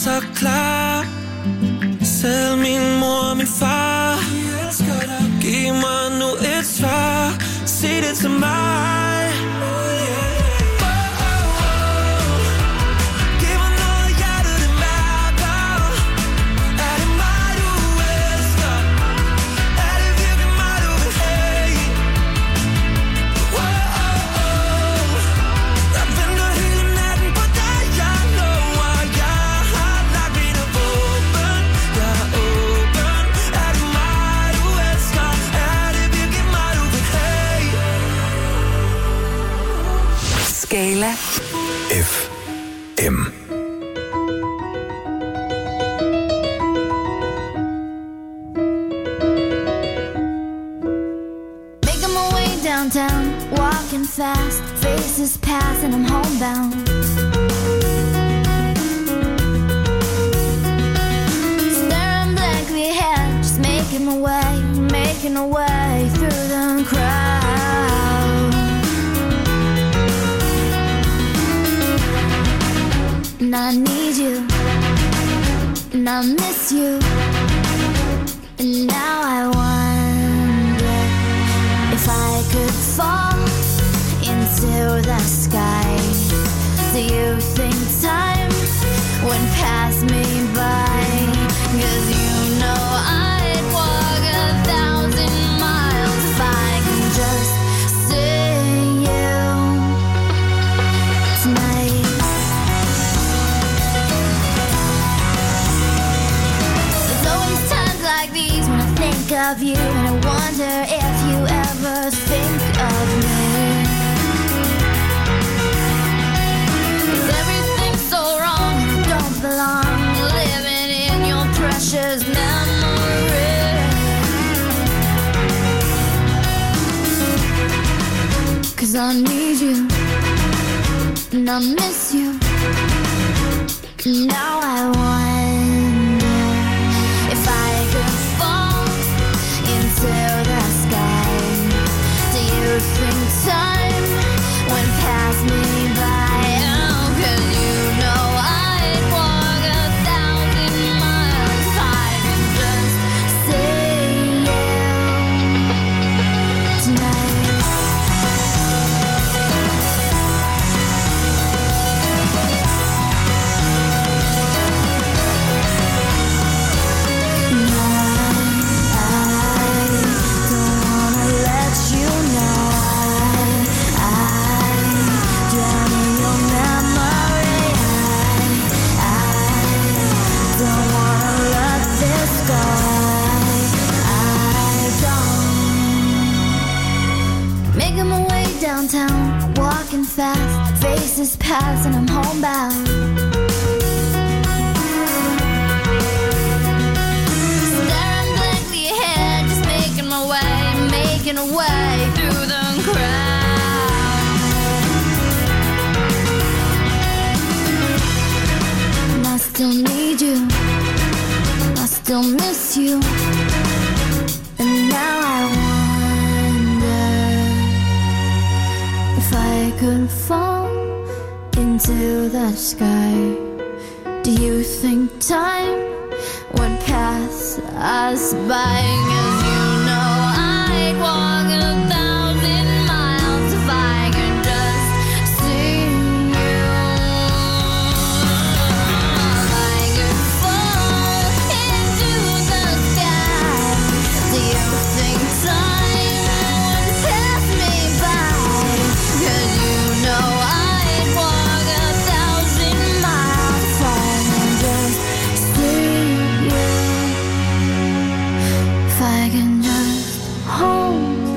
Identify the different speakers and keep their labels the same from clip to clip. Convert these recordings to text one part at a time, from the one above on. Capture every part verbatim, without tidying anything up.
Speaker 1: så klar. Selv min mor og min far, de elsker dig. Giv mig nu et svar. Sig det til mig.
Speaker 2: Skala
Speaker 3: F M.
Speaker 4: Making my way downtown, walking fast, faces pass and I'm homebound. Staring blankly ahead, just making my way, making my way through the crowd. And I need you, and I miss you, and now I wonder if I could fall into the sky. Do you think time would pass me by? 'Cause you know I'd walk a thousand miles if I can just see you tonight. Think of you, and I wonder if you ever think of me. 'Cause everything's so wrong, I don't belong, living in your precious memory. 'Cause I need you, and I miss you, and now I wonder if I could fall into the sky. Do you think time would pass me by? Oh, 'cause you know I'd walk a thousand miles if I could just see you tonight. Downtown, walking fast, faces pass and I'm homebound. Staring blankly ahead, just making my way, making a way through the crowd. And I still need you, I still miss you, and now I wonder if I could fall into the sky. Do you think time would pass us by? 'Cause you know I'd walk a thousand miles if I could just see you. If I could fall into the sky, do you think time would pass me by? 'Cause you know I'd walk a thousand miles if I can just see you. If I can just hold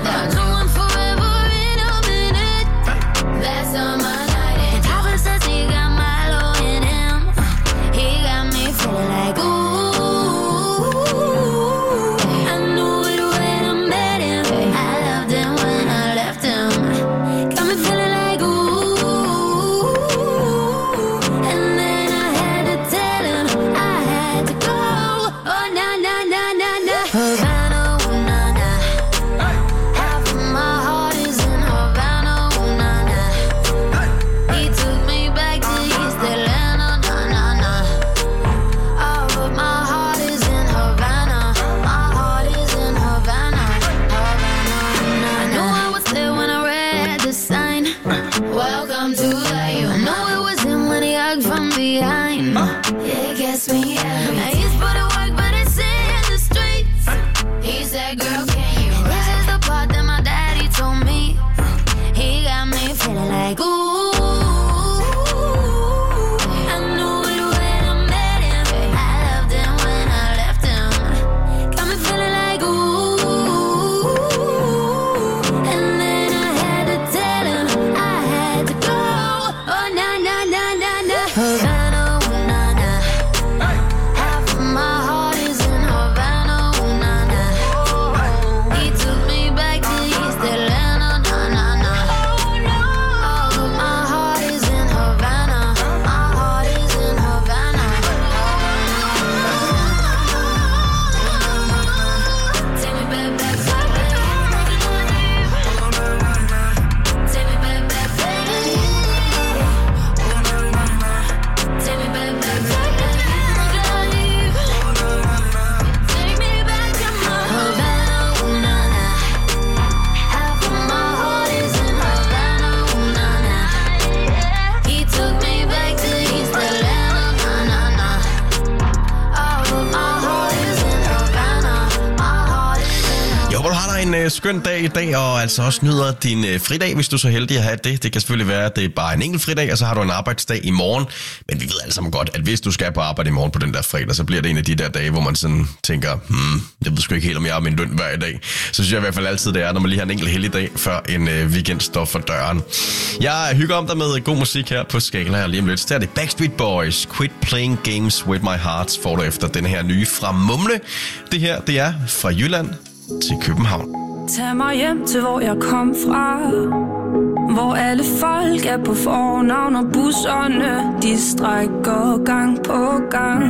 Speaker 2: Skøn dag i dag, og altså også nyder din øh, fridag, hvis du er så heldig at have det. Det kan selvfølgelig være, at det er bare en enkelt fridag, og så har du en arbejdsdag i morgen. Men vi ved alle sammen godt, at hvis du skal på arbejde i morgen på den der fredag, så bliver det en af de der dage, hvor man sådan tænker, hmm, jeg ved sgu ikke helt, om jeg har min løn hver dag. Så synes jeg i hvert fald altid, det er, når man lige har en enkelt heldig dag, før en øh, weekend står for døren. Jeg hygger om dig med god musik her på Skala, og lige om lidt, så er det Backstreet Boys, Quit Playing Games With My Heart, får du efter den her nye fra Mumle. Det her, det er fra Jylland til København.
Speaker 5: Tag mig hjem til, hvor jeg kom fra, hvor alle folk er på fornavn, og busserne, de strækker gang på gang.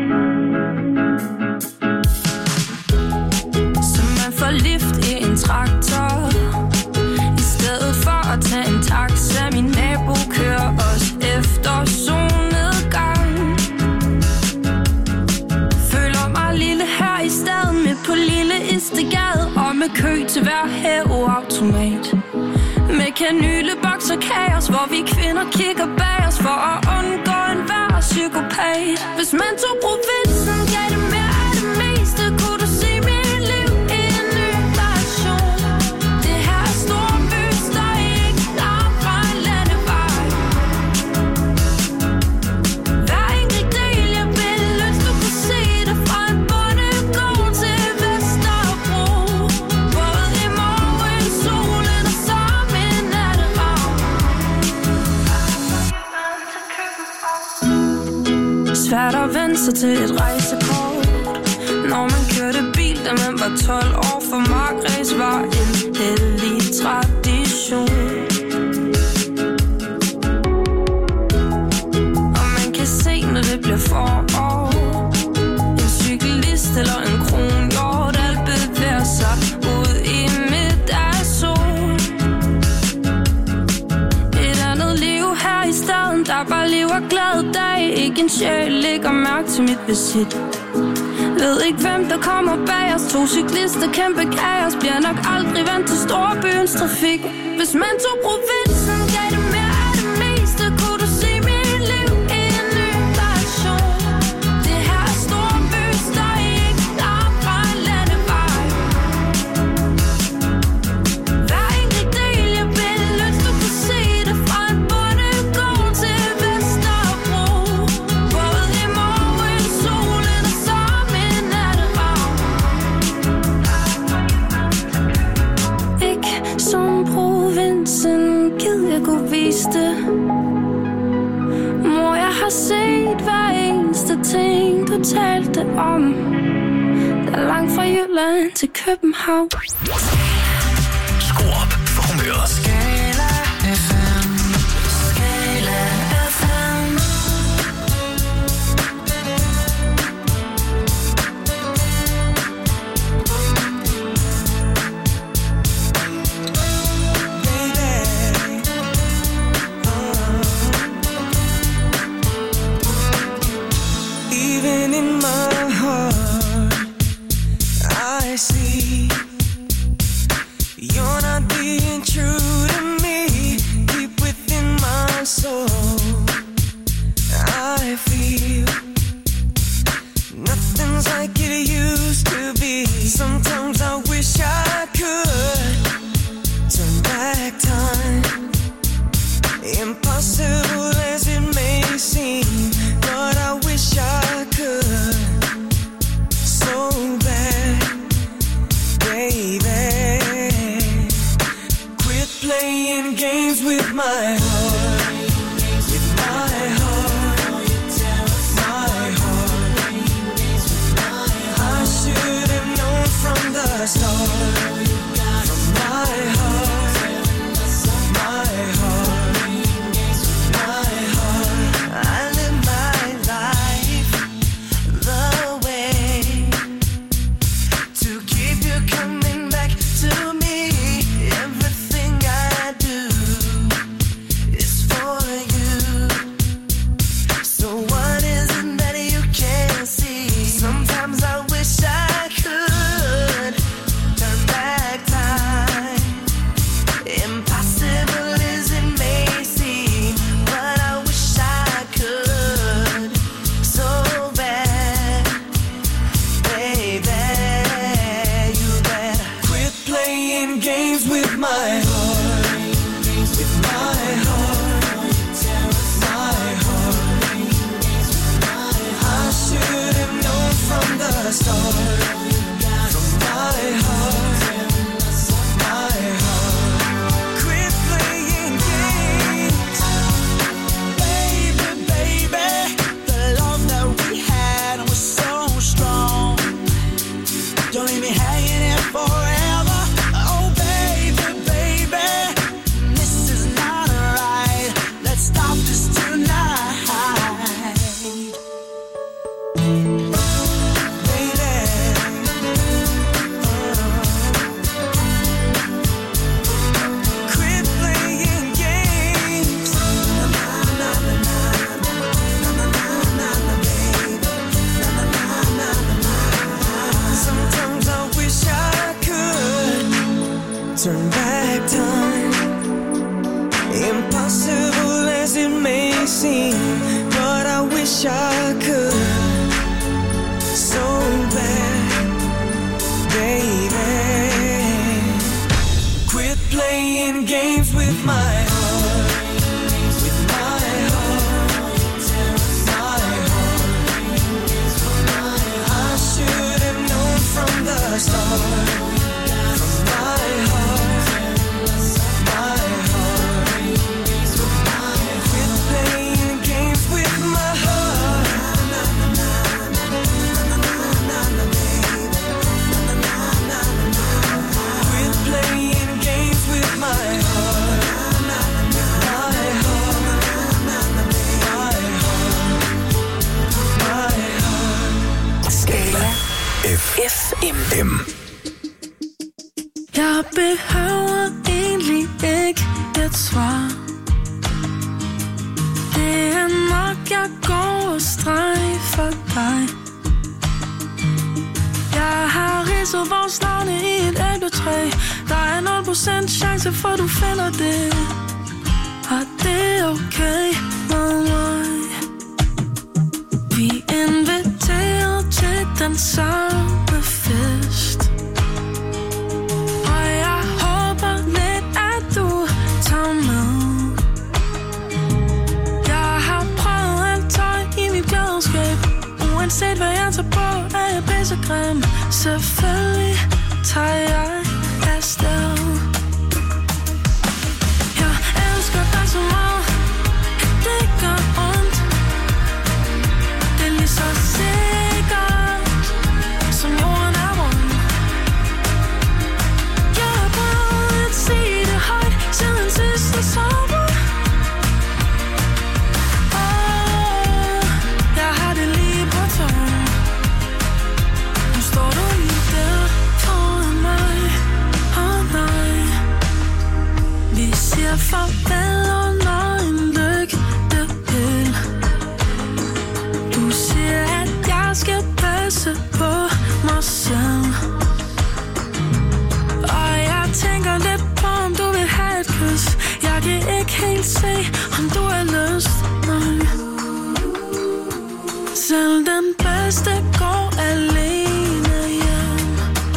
Speaker 5: Så man får lift i en traktor, i stedet for at tage en taxa. Min nabo kører os efter solnedgang. Føler mig lille her i staden, midt på lille Istegade, og med kø til hver hæveautomat. Med kanyleboks og kaos, hvor vi kvinder kigger bag os for at undgå enhver psykopat. Hvis man tog provinsen, gav det mere af det meste, kunne du se mit liv i en ny version. Det her er storby, støj ikke langt fra en landevej. Hver enkelt del jeg vil ønske, du kunne se det fra en bondegård til Vesterbro. Både i morgen, solen og sammen natteravn. Svært at vende sig til et rejsekort, når man kørte bil, da man var tolv år. For markræs var en hellig tradition. Og man kan se, når det bliver forår, en cyklist eller en kronhjort, alt bevæger sig ud i midt af sol. Et andet liv her i staden, der bare lever glad dag. Ikke en sjæl lægger mærke til mit visit. Ved ikke hvem der kommer bag os. To cyklister, kæmpe kaos, bliver nok aldrig vant til storbyens trafik. Hvis man tog provinsen, gav det mere af det meste, kunne du se mit liv i en ny version. Det her er storby, støj ikke langt fra en landevej. Hver enkelt del jeg vil ønske, du kunne se det fra en bondegård til Vesterbro. Både i morgen, solen og sammen natteravn. som provinsen, gid jeg kunne vise det. Mor, jeg har set hver eneste ting, du talte om. Der er langt fra Jylland til København.
Speaker 3: Skru op for humøret.
Speaker 1: Skala F M. Skala F M. Even in my heart, I see you're not being true to me. Deep within my soul, I feel nothing's like it used to be. Sometimes I wish I could turn back time. Impossible as it may seem, but I wish I could so bad, baby. Quit playing games with my heart, with my heart, my heart. I should have known from the start, from my heart, my heart, my heart. I live my life the way to keep you coming back to me. Everything I do is for you. So what is it that you can't see? Sometimes I wish I could turn back time. Impossible as it may seem, but I wish I could so bad, baby. You better quit playing games with my heart, with my heart, my heart. I should have known from the start, from my heart, my heart. Quit playing games, baby, baby. The love that we had was so strong. Don't leave me hanging here forever. Oh, baby, baby, this is not right. Let's stop this tonight, baby. Quit playing games. Na, na, na, na, na, na, na, na, na, baby. Na, na, na, na, na, na. Sometimes I wish I could turn back time. Impossible as it may seem, but I wish I could so bad, baby. Quit playing games with my heart, with my heart, my heart. I should have known from the start, from my heart, my heart. Quit playing games with my heart. Quit playing games with my heart, my heart, my heart.
Speaker 3: Skala F M.
Speaker 5: Jeg behøver egentlig ikke et svar. Det er nok, jeg går og strejfer dig. Jeg har ridset vores navne i et æbletræ. Der er nul procent chance for, du finder det. Og det er okay med mig. Vi er inviteret til den samme fest. Og jeg håber lidt, at du tager med. Jeg har prøvet alt tøj i mit klædeskab. Uanset hvad jeg tager på, er jeg pissegrim. Selvfølgelig tager jeg afsted. jeg farvel under en lygtepæl. Du siger, at jeg skal passe på mig selv. Og jeg tænker lidt på, om du vil have et kys. Jeg kan ikke helt se, om du har lyst. Nej. Selv den bedste går alene hjem.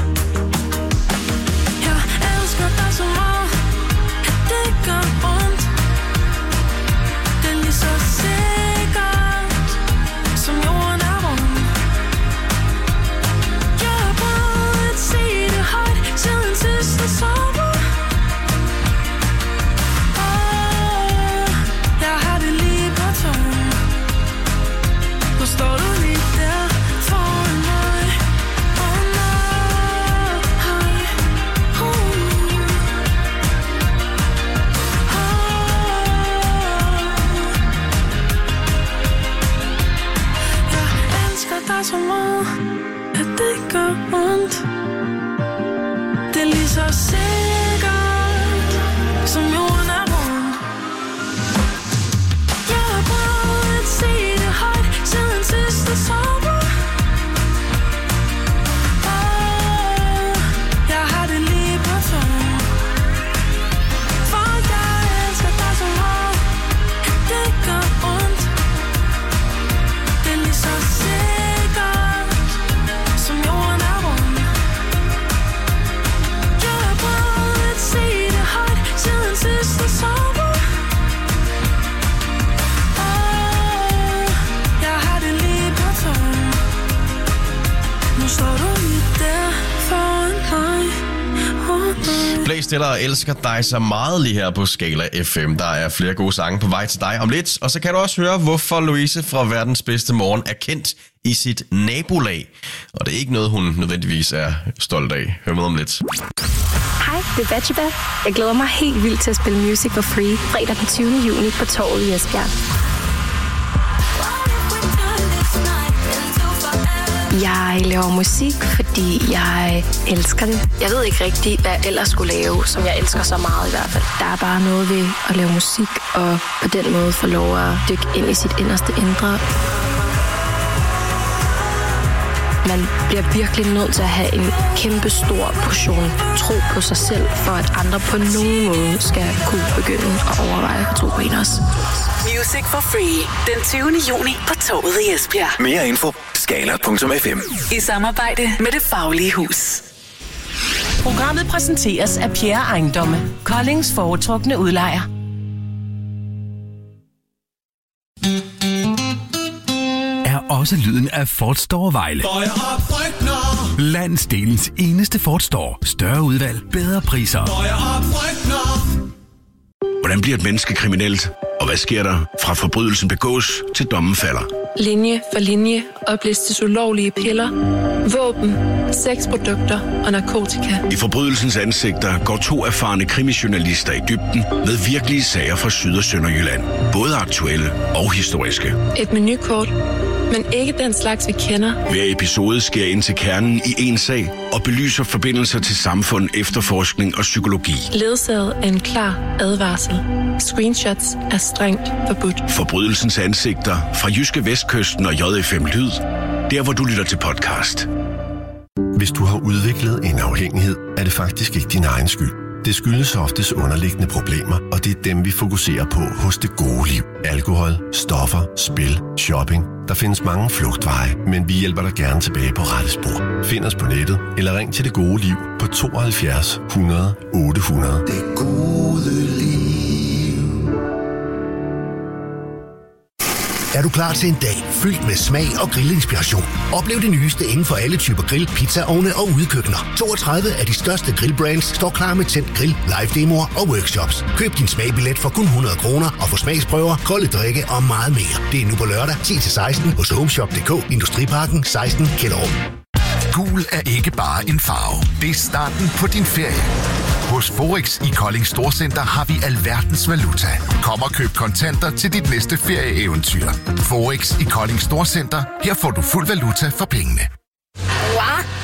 Speaker 5: Jeg elsker dig så meget, at det gør ondt. Det er lige så sikkert, som jorden er rund. Jeg har prøvet at sige det højt siden sidste sommer. Oh, jeg har det lige på tungen. Nu står du lige der foran mig. Oh nej, oh. Jeg elsker dig så meget, at det gør ondt. Det er lige så sikkert, som jorden er rund. Jeg har prøvet at sige det højt siden sidste sommer. Oh, jeg har det lige på tungen. For jeg elsker dig så meget, at det gør ondt. Det er lige så sikkert, som jorden er rund. Jeg har prøvet at sige det højt siden sidste sommer. Oh, jeg har det lige på tungen. Nu står du lige der foran mig. Oh, nej.
Speaker 2: Play stiller og elsker dig så meget lige her på Skala F M. Der er flere gode sange på vej til dig om lidt. Og så kan du også høre, hvorfor Louise fra Verdens Bedste Morgen er kendt i sit nabolag. Og det er ikke noget, hun nødvendigvis er stolt af. Hør med om lidt.
Speaker 6: Hej, det er Batsheba. Jeg glæder mig helt vildt til at spille Music for Free fredag den tyvende juni på Torvet i Esbjerg. Jeg laver musik, fordi jeg elsker det. Jeg ved ikke rigtigt, hvad jeg ellers skulle lave, som jeg elsker så meget i hvert fald. Der er bare noget ved at lave musik, og på den måde få lov at dykke ind i sit inderste indre. Man bliver virkelig nødt til at have en kæmpe stor portion tro på sig selv, for at andre på nogen måde skal kunne begynde at overveje at tro på en også.
Speaker 3: Music for Free. Den tyvende juni på Torvet i Esbjerg. Mere info. Skala punktum f m. I samarbejde med Det Faglige Hus.
Speaker 7: Programmet præsenteres af Pierre Ejendomme, Koldings foretrukne udlejer.
Speaker 8: Er også lyden af Ford Store Vejle. Landsdelens eneste Ford Store. Større udvalg, bedre priser.
Speaker 9: Hvordan bliver et menneske kriminelt? Og hvad sker der fra forbrydelsen begås til dommen falder?
Speaker 6: Linje for linje oplistes ulovlige piller, våben, sexprodukter og narkotika.
Speaker 9: I forbrydelsens ansigter går to erfarne krimijournalister i dybden med virkelige sager fra Syd- og Sønderjylland. Både aktuelle og historiske.
Speaker 6: Et menukort, men ikke den slags, vi kender.
Speaker 9: Hver episode sker ind til kernen i en sag og belyser forbindelser til samfund, efterforskning og psykologi.
Speaker 6: Ledsaget af en klar advarsel. Screenshots er strengt forbudt.
Speaker 9: Forbrydelsens ansigter fra Jyske Vestkysten og J F M Lyd. Der, hvor du lytter til podcast.
Speaker 10: Hvis du har udviklet en afhængighed, er det faktisk ikke din egen skyld. Det skyldes oftest underliggende problemer, og det er dem, vi fokuserer på hos Det Gode Liv. Alkohol, stoffer, spil, shopping. Der findes mange flugtveje, men vi hjælper dig gerne tilbage på rette spor. Find os på nettet, eller ring til Det Gode Liv på tooghalvfjerds hundrede otte hundrede. Det gode liv.
Speaker 11: Er du klar til en dag fyldt med smag og grillinspiration? Oplev det nyeste inden for alle typer grill, pizzaovne og udekøkkener. toogtredive af de største grillbrands står klar med tændt grill, live demoer og workshops. Køb din smagbillet for kun hundrede kroner og få smagsprøver, kolde drikke og meget mere. Det er nu på lørdag ti til seksten hos homeshop punktum d k, Industriparken seksten Kjellerup.
Speaker 12: Gul er ikke bare en farve. Det er starten på din ferie. Hos Forex i Kolding Storcenter har vi alverdens valuta. Kom og køb kontanter til dit næste ferieeventyr. Forex i Kolding Storcenter. Her får du fuld valuta for pengene.
Speaker 13: Wow.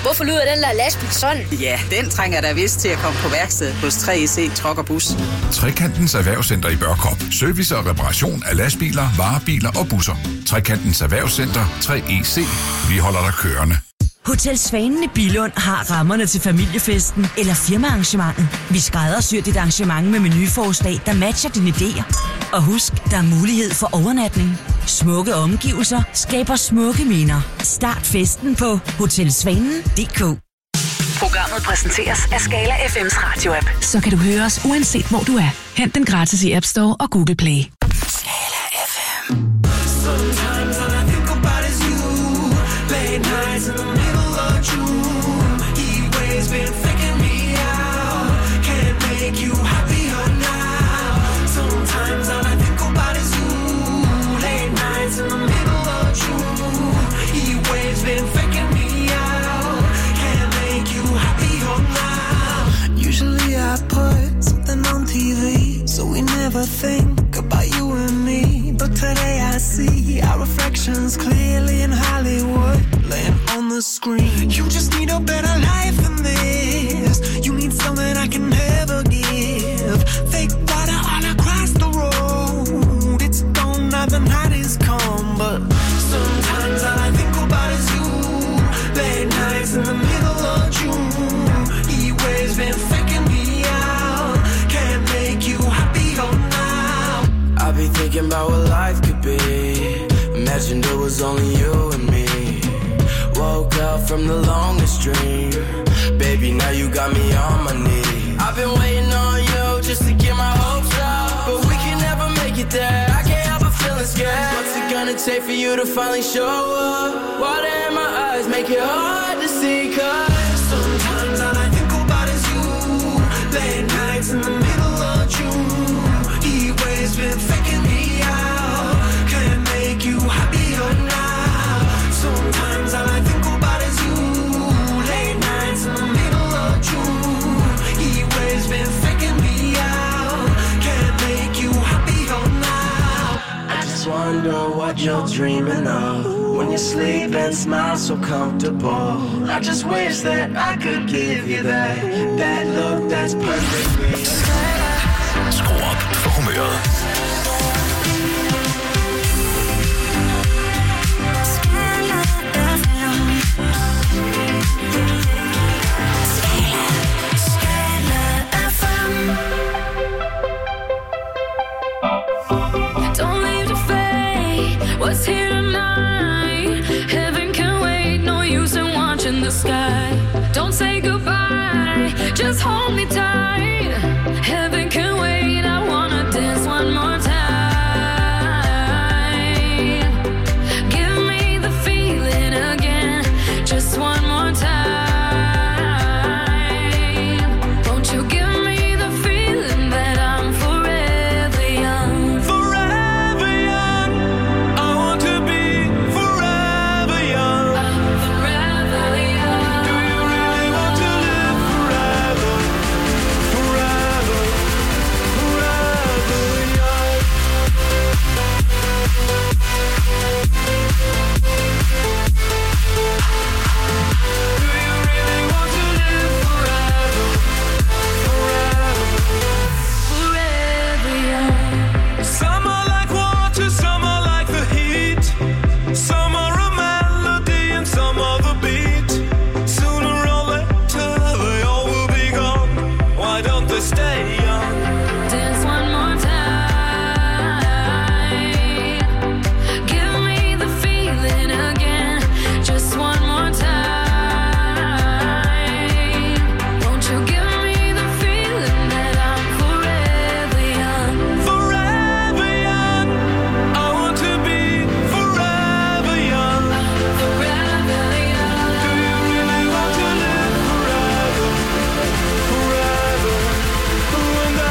Speaker 13: Hvorfor lyder den der lastbil sådan?
Speaker 14: Ja, den trænger da vist til at komme på værksted hos tre E C Truck og Bus.
Speaker 15: Trekantens Erhvervscenter i Børkop. Service og reparation af lastbiler, varebiler og busser. Trekantens Erhvervscenter tre E C. Vi holder dig kørende.
Speaker 16: Hotel Svanen i Billund har rammerne til familiefesten eller firmaarrangementet. Vi skræddersyr dit arrangement med menuforslag, der matcher dine idéer. Og husk, der er mulighed for overnatning. Smukke omgivelser skaber smukke minder. Start festen på hotelsvanen punktum d k.
Speaker 3: Programmet præsenteres af Skala F M's radio-app.
Speaker 17: Så kan du høre os uanset hvor du er. Hent den gratis i App Store og Google Play.
Speaker 1: Skala F M. Sometimes all I think about is you. Late nights in the middle of June. Heat waves been faking me out. Can't make you happier now. Sometimes all I think about is you. Late nights in the middle of June. Heat waves been faking me out. Can't make you happier now. Usually I put something on T V, so we never think about you and me. But today I see our reflections clearly in Hollywood, laying on the screen. You just need a better life than this. You need something I can never give. Fake water all across the road. It's gone now, the night is come. But sometimes all I think about is you. Late nights in the middle of June. Heat waves been faking me out. Can't make you happier now.
Speaker 18: I be thinking about what life could be. Imagined it was only you and me. Woke up from the longest dream. Baby, now you got me on my knees. I've been waiting on you just to get my hopes up, but we can never make it there. I can't help but feeling scared. What's it gonna take for you to finally show up? Water in my eyes make it hard to see. Cause
Speaker 1: sometimes all I think about is you. Late nights in the middle of June. Heat waves been faking me out. Can't make you happier now. Sometimes all I think about is you. Late nights in the middle of June. Heat waves been faking me out. Can't make you happier now.
Speaker 18: I just wonder what you're dreaming of when you sleep and smile so comfortable. I just wish that I could give you that, that look that's perfect for you.
Speaker 12: Skru op for humøret.
Speaker 5: Don't leave the fate. What's here tonight? Heaven can wait. No use in watching the sky. Don't say goodbye. Just hold me tight. Heaven can wait. I wanna dance one more time. Give me the feeling again. Just one more time. Won't you give me the feeling that I'm forever young?
Speaker 1: Forever young. I want to be forever young.
Speaker 5: I'm forever young.
Speaker 1: Do you really want to live forever? Forever, forever young. Do you really want to live forever? Forever,
Speaker 5: Forever young.
Speaker 1: some are like water, some are like the heat. Some are a melody and some are the beat. Sooner or later they all will be gone. Why don't they stay young?
Speaker 5: Dance one more time. Give me the feeling again. Just one more time. Won't you give me the feeling that I'm forever young?
Speaker 1: Forever young. I want to be forever young.
Speaker 5: Forever young.
Speaker 1: Do you really want to live forever? Forever. When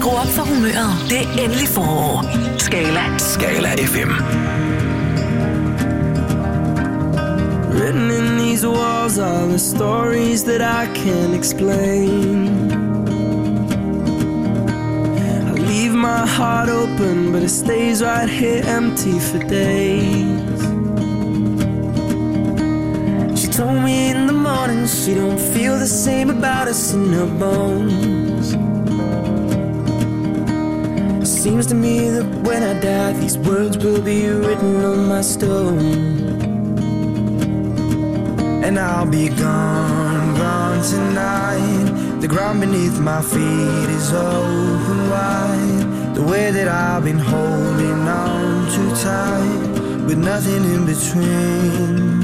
Speaker 3: Skru op for humøret. Det er endelig forår. Skala.
Speaker 13: Skala F M.
Speaker 18: Written in these walls are the stories that I can't explain. I leave my heart open, but it stays right here empty for days. She told me in the morning she don't feel the same about us in her bones. It seems to me that when I die, these words will be written on my stone. And I'll be gone, gone tonight. The ground beneath my feet is open wide. The way that I've been holding on too tight, with nothing in between.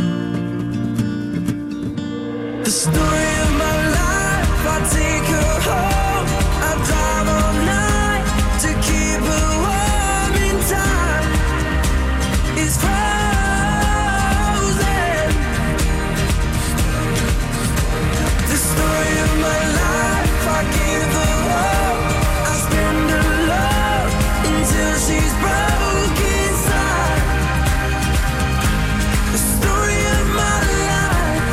Speaker 18: The story of my life, I take her home. I drive all night to keep her warm in time. It's frozen. The story of my life, I give her all. I spend her love until she's broke inside. The story of my life.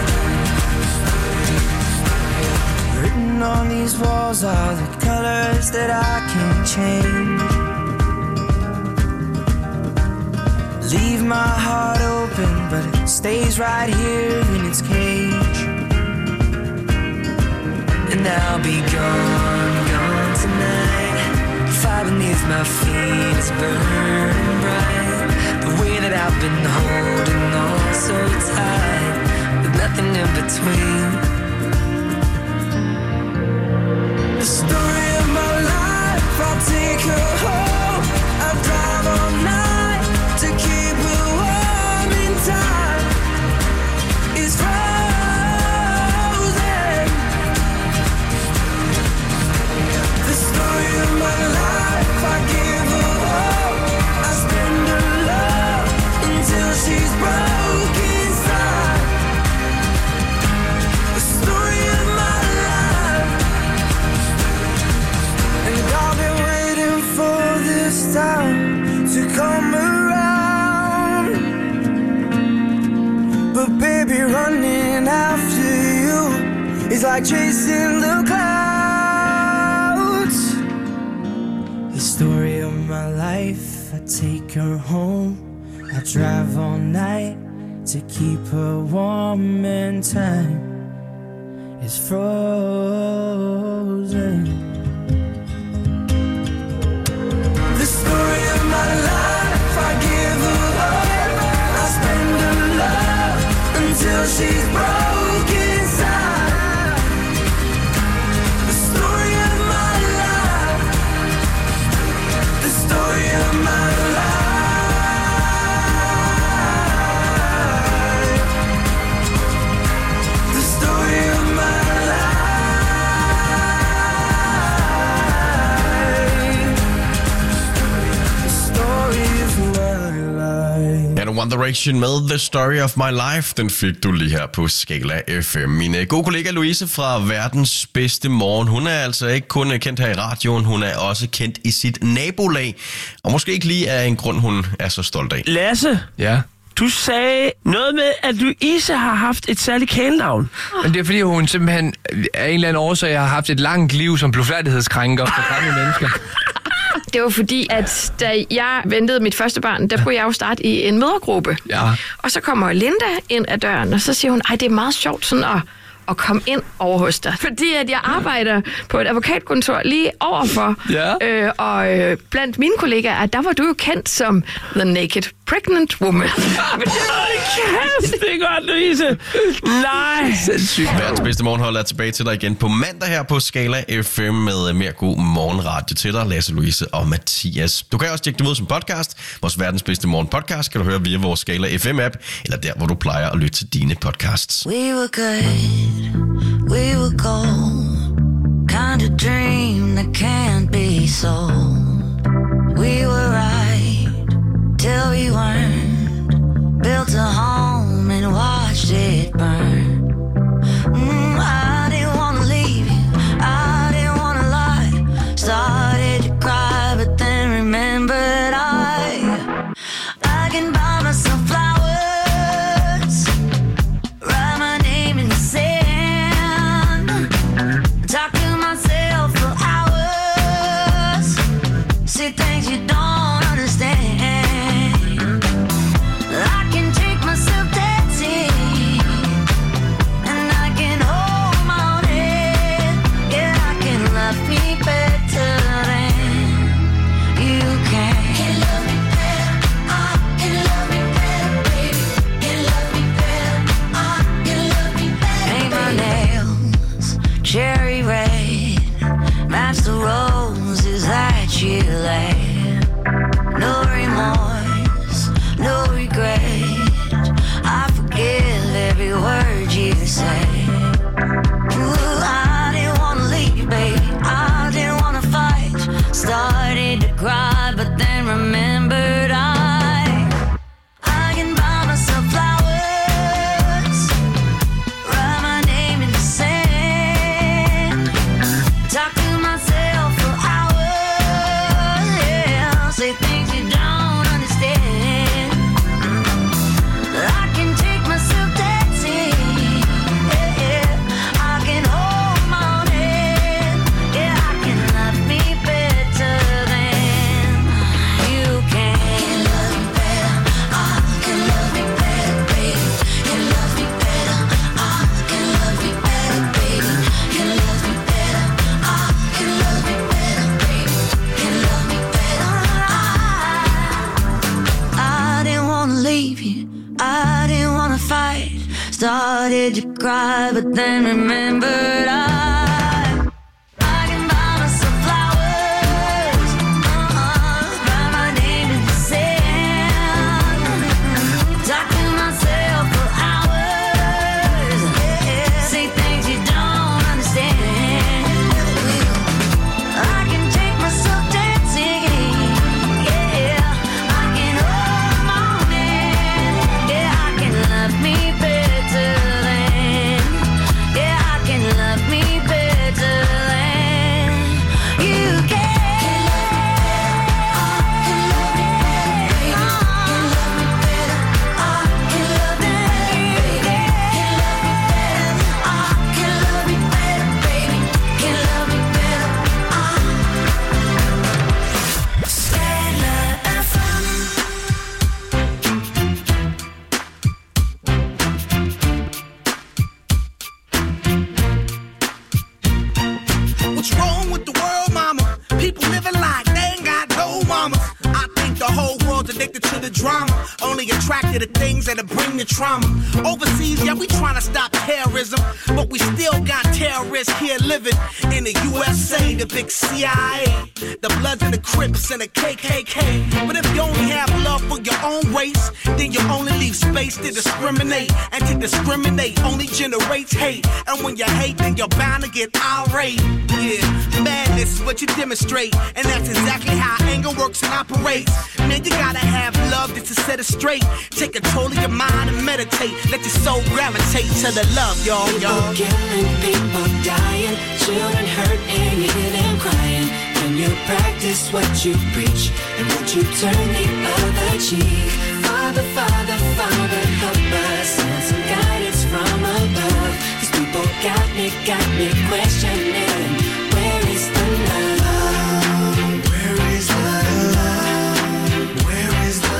Speaker 18: Written on these walls are the colors that I can't change. Leave my heart open, but it stays right here in its cage. And I'll be gone, gone tonight. Fire beneath my feet is burning bright. The way that I've been holding on so tight, with nothing in between. The story of my life, I'll take her home. I'll drive all night to keep her warm in time. It's frozen. The story of my life, I give her all. I spend her love until she's broke inside. The story of my life. And I've been waiting for this time to come around. But baby, running after you is like chasing the clouds. The story of my life, I take her home. I drive all night to keep her warm and time is frozen. The story of my life, I give her all. I spend her love until she's broke inside. The story of my life. The story of my life. The story of my life. The story of my life.
Speaker 2: Ja, One Direction med The Story of My Life, den fik du lige her på Skala F M. Min gode kollega Louise fra Verdens Bedste Morgen, hun er altså ikke kun kendt her i radioen, hun er også kendt i sit nabolag. Og måske ikke lige af en grund, hun er så stolt af.
Speaker 19: Lasse?
Speaker 20: Ja?
Speaker 19: Du sagde noget med, at Louise har haft et særligt kælenavn.
Speaker 20: Men det er fordi, hun simpelthen af en eller anden årsag har haft et langt liv som blufærdighedskrænker for gamle mennesker.
Speaker 6: Det var fordi, at da jeg ventede mit første barn, der skulle jeg jo starte i en mødergruppe.
Speaker 20: Ja.
Speaker 6: Og så kommer Linda ind ad døren, og så siger hun, ej, det er meget sjovt sådan at, at komme ind over hos dig. Fordi at jeg arbejder på et advokatkontor lige overfor.
Speaker 20: Ja.
Speaker 6: Øh, og øh, blandt mine kollegaer, der var du jo kendt som The Naked Pregnant Woman.
Speaker 19: Men det var kæft, det er godt, Louise. Nej.
Speaker 2: Sindssygt. Verdens Bedste Morgenhold er tilbage til dig igen på mandag her på Skala F M med mere god morgenradio til dig, Lasse, Louise og Mathias. Du kan også tjekke det ud som podcast. Vores Verdens Bedste Morgen podcast kan du høre via vores Skala F M-app, eller der, hvor du plejer at lytte til dine podcasts.
Speaker 21: We were good, we were gold, kind of dream that can't be sold. We were right till we weren't, built a home and watched it burn. Mm, I didn't wanna leave you, I didn't wanna lie, started made you cry, but then remembered I, I can buy myself flowers, uh-uh, write my name in the sand, talk to myself for hours, yeah, say things you don't understand. I can take myself dancing, yeah, I can hold my own hand, yeah, I can love me better than, yeah, I can love me better than you can.
Speaker 13: What's wrong with the world, mama? People living like they ain't got no mamas. I think the whole world's addicted to the drama, only attracted to things that'll bring the trauma. Overseas, yeah, we trying to stop terrorism, but we still got terrorists here living in the U S A, the big C I A, the Bloods and the Crips and the K K K. But if you only have love for your own race, then you only leave space to discriminate, and to discriminate only generates hate. And when you hate, then you're bound to get irate. Yeah, madness is what you demonstrate, and that's exactly how anger works and operates. Man, you gotta have love just to set it straight. Take control of your mind and meditate. Let your soul gravitate to the love, y'all, y'all.
Speaker 1: People killing, people dying, children hurt and you hear them crying. When you practice what you preach and what you turn the other cheek. Father, Father, Father, help us, send some guidance from above. These people got me, got me questioning, where is the love? Where is the love? Where is the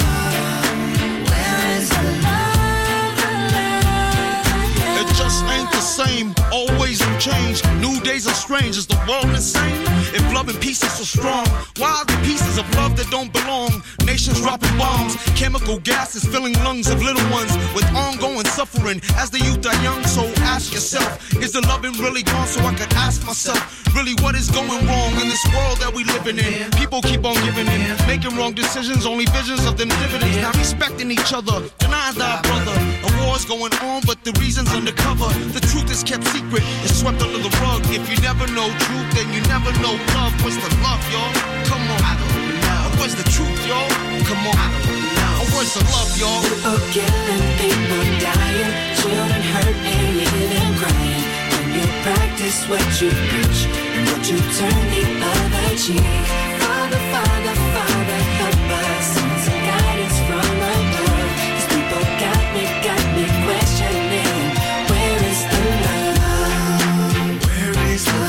Speaker 1: love? Where is the love? The love, the love?
Speaker 22: It just ain't the same, always in change. New days are strange, is the world insane? If love and peace is so strong, why are there pieces of love that don't belong? Nations dropping bombs, chemical gases filling lungs of little ones with ongoing suffering as the youth are young. So ask yourself, is the loving really gone? So I could ask myself, really what is going wrong in this world that we living in? People keep on giving in, making wrong decisions, only visions of them dividends. Not respecting each other, denying thy brother. A war's going on, but the reason's undercover. The truth is kept secret, it's swept under the rug. If you never know truth, then you never know love. What's the love, y'all? Come on. I don't know. Where's the truth, y'all? Come on. I don't know. Where's the love, y'all?
Speaker 1: People killing, people dying, children hurt and you hear them crying. When you practice what you preach and what you turn the other cheek. Father, Father, Father, help us, send some guidance from above. These people got me, got me questioning, where is the love? Where is the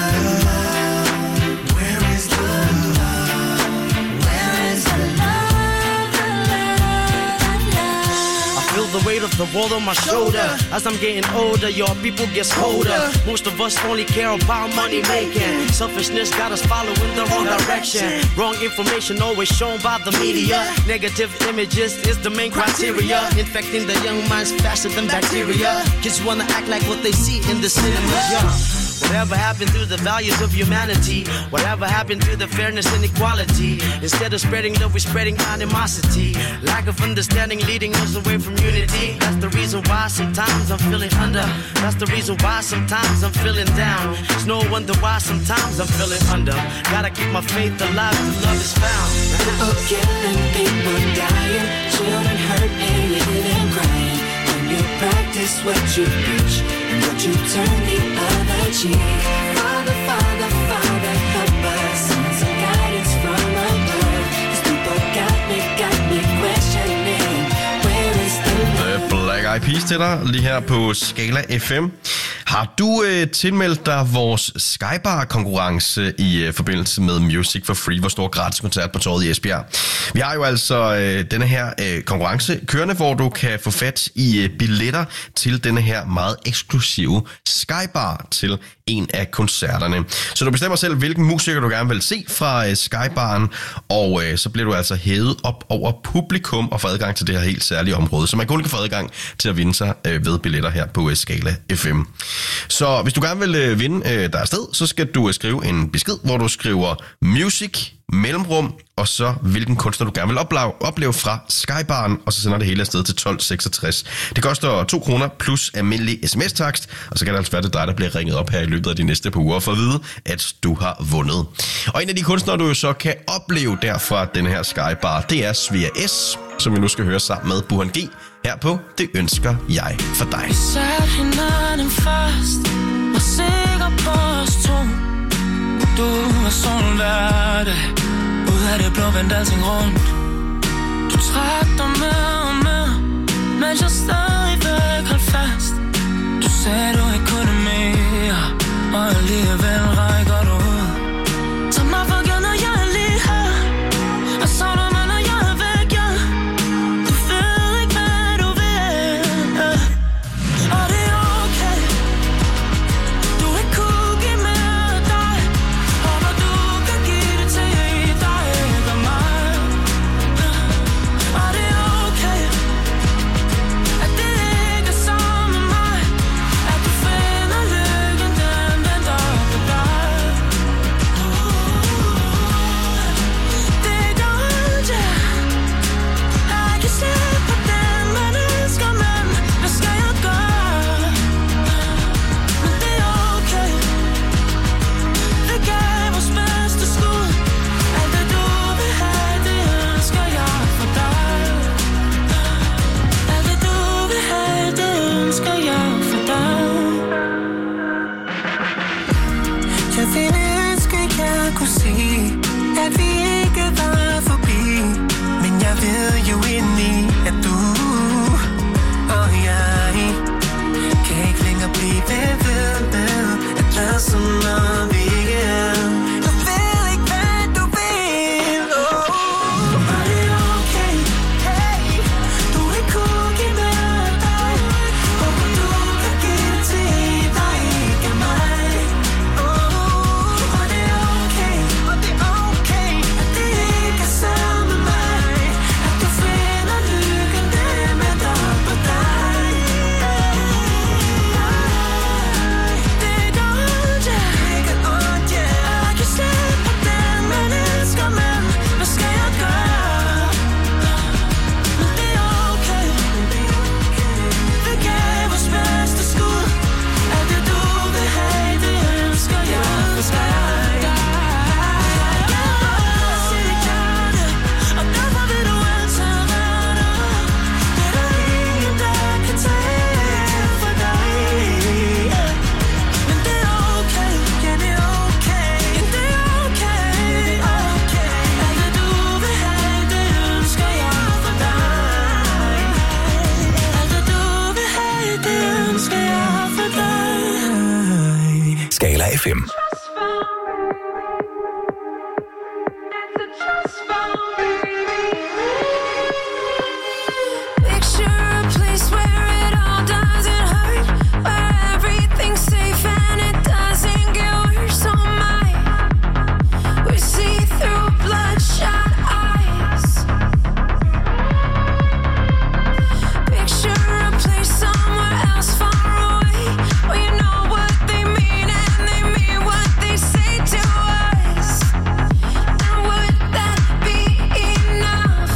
Speaker 1: love? Where is the love? Where is the love? The love, the love.
Speaker 23: I feel the weight of the world on my shoulder. As I'm getting older, your people gets colder. Most of us only care about money making. Selfishness got us following the wrong direction. Wrong information always shown by the media. Negative images is the main criteria, infecting the young minds faster than bacteria. Kids wanna act like what they see in the cinemas, yeah. Whatever happened to the values of humanity? Whatever happened to the fairness and equality? Instead of spreading love, we're spreading animosity. Lack of understanding leading us away from unity. That's the reason why sometimes I'm feeling under. That's the reason why sometimes I'm feeling down. It's no wonder why sometimes I'm feeling under. Gotta keep my faith alive till love is found.
Speaker 1: People killing, people dying, children hurt and you hear them crying. When you practice what you preach and what you turn the other cheek. Father, Father, Father, help us, send some guidance from above. These people got me, got me questioning, where is the love?
Speaker 2: Black Eyed Peas til dig, lige her på Skala F M. Har du øh, tilmeldt dig vores Skybar-konkurrence i øh, forbindelse med Music for Free, hvor stor gratis koncert på Torvet i Esbjerg? Vi har jo altså øh, denne her øh, konkurrence kørende, hvor du kan få fat i øh, billetter til denne her meget eksklusive Skybar til en af koncerterne. Så du bestemmer selv, hvilken musiker du gerne vil se fra øh, Skybaren, og øh, så bliver du altså hævet op over publikum og får adgang til det her helt særlige område, så man kun kan få adgang til at vinde sig øh, ved billetter her på øh, Skala F M. Så hvis du gerne vil øh, vinde øh, der er sted, så skal du øh, skrive en besked, hvor du skriver music, mellemrum, og så hvilken kunstner du gerne vil opleve, opleve fra Skybaren, og så sender det hele afsted til tolv seksogtres. Det koster to kroner plus almindelig sms-takst, og så kan det altså være, det dig, der bliver ringet op her i løbet af de næste par uger for at vide, at du har vundet. Og en af de kunstnere, du jo så kan opleve derfra den her Skybar, det er Svea S, som vi nu skal høre sammen med Burhan G her på Det Ønsker Jeg For Dig.
Speaker 1: Vi satte hinanden fast, var sikker på os to. Du var solen hver dag, ud af det blå vendte alting rundt. Du trak dig med og med, mens jeg stadigvæk holdt fast. Du sagde du ikke kunne mere, og alligevel rækker du ud. Tag mig for givet, når jeg er lige her, og savner mig, når jeg er væk, ja. Du ved ikke, hvad du vil, og det er okay. Du ikke kunne give mere af dig, og når du kan give det til dig, ikke mig. Og det er okay, at det ikke er sammen med mig, at du finder lykken, den venter på dig. Det gør ondt, ja. Jeg kan se på den, man elsker, men hvad skal jeg gøre? Men det er okay. Vi gav vores bedste skud. Alt det du vil have, det ønsker jeg for dig. Alt det du vil have, det ønsker jeg for dig. Jeg ville ønske, jeg kunne sige, at vi ikke var forbi. Men jeg ved jo indeni, at du og jeg kan ikke længere blive ved med at lade som om vi ikke er. Jeg ved ikke, hvad du vil, oh. Og det er okay, hey. Du ikke kunne give mere af dig, håber du kan give det til dig, ikke mig, oh. Og det er okay, og det er okay, at det ikke er sammen med mig, at du finder lykken, den venter på dig. Det gør ondt, ja. Det gør ondt, ja. Jeg kan se på den, man elsker, men hvad skal jeg gøre? Men det er okay. Vi gav vores bedste skud. Alt det du vil have, det ønsker jeg for dig. Og derfor vil du altid være der. Det er der ingen, der kan tage for dig. Men det er okay, ja det er okay, det er okay, okay. Alt det du vil have, det ønsker jeg for dig. Alt det du vil have, det ønsker jeg for dig.
Speaker 4: Skala F M.
Speaker 1: Picture a place where it all doesn't hurt, where everything's safe and it doesn't get worse. Oh my, we see through bloodshot eyes. Picture a place somewhere else far away, where you know what they mean and they mean what they say to us. And would that be enough?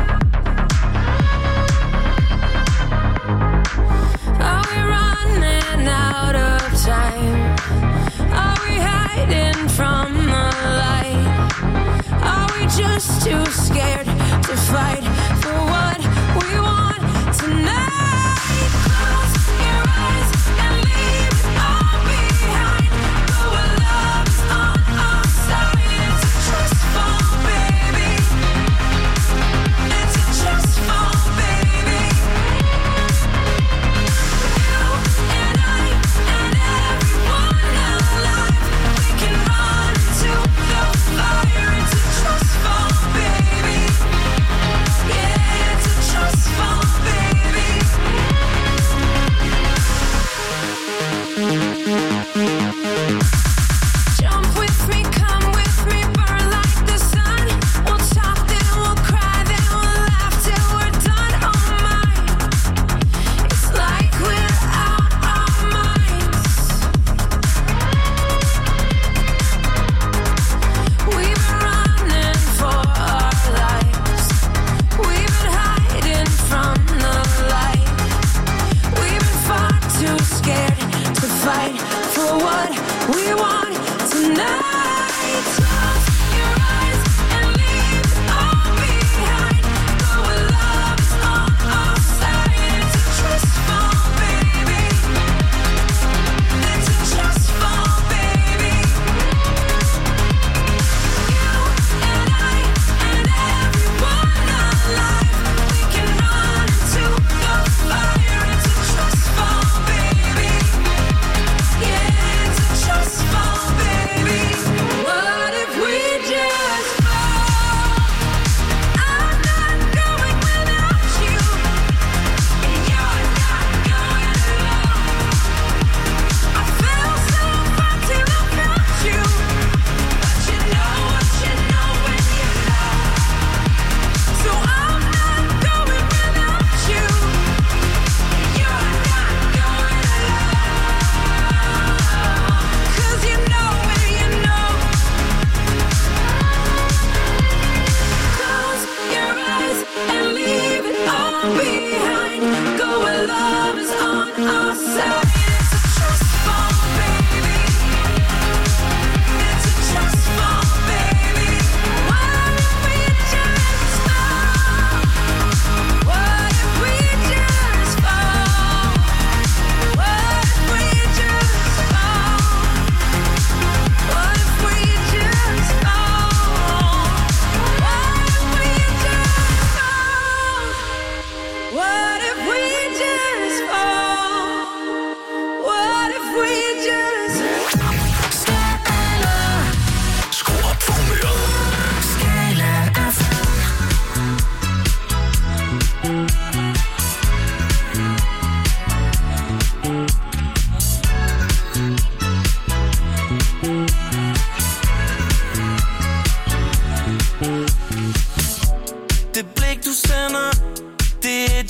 Speaker 1: Are we running out of time? Are we hiding from the light? Are we just too scared to fight for what we want tonight? Close your eyes and leave it all behind. But when love's on our side, it's a trust fall, baby. It's a trust fall, baby. You and I and